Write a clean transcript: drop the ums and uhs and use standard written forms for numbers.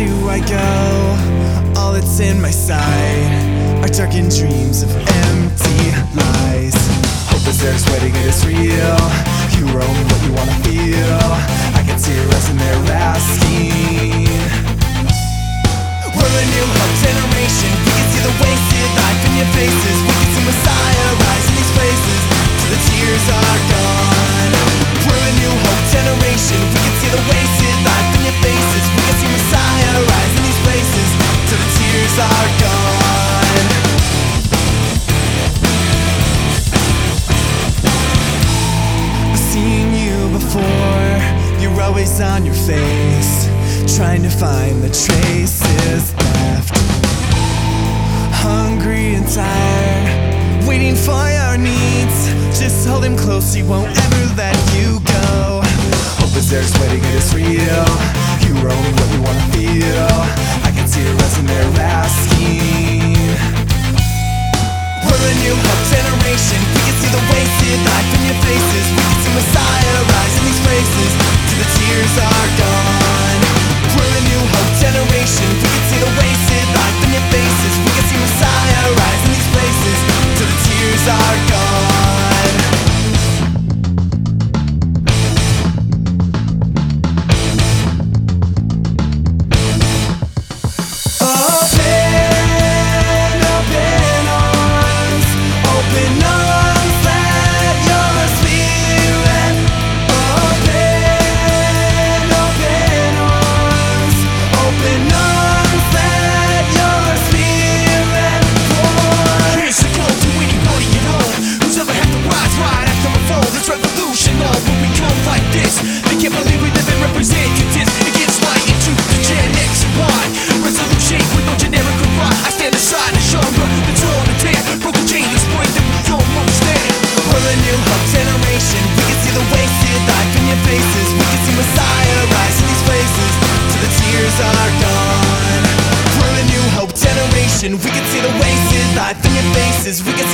do I go? All that's in my sight are darkened dreams of empty lies. Hope is there, sweating it is real. You are only what you wanna feel. I can see your eyes and they're asking. We're a new hope generation. We can see the wasted life in your faces. We can see Messiah rise in these places till the tears are gone. We're a new hope generation. We can see the wasted life in your faces. We can see Messiah rise in these places till the tears are gone. I've seen you before. You're always on your face, trying to find the traces left. Hungry and tired, waiting for your needs. Just hold him close, he won't ever let you go. Hope is there, sweating it is real. You are only what you wanna feel. I can see your eyes and they're asking. We're a new hope generation. We can see the wasted life in your faces. We can see Messiah rise in these places till the tears are gone. We're a new hope generation. We can see the wasted life in your faces. We can see Messiah rise in these places till the tears are gone. We can see the wasted life in your faces. We can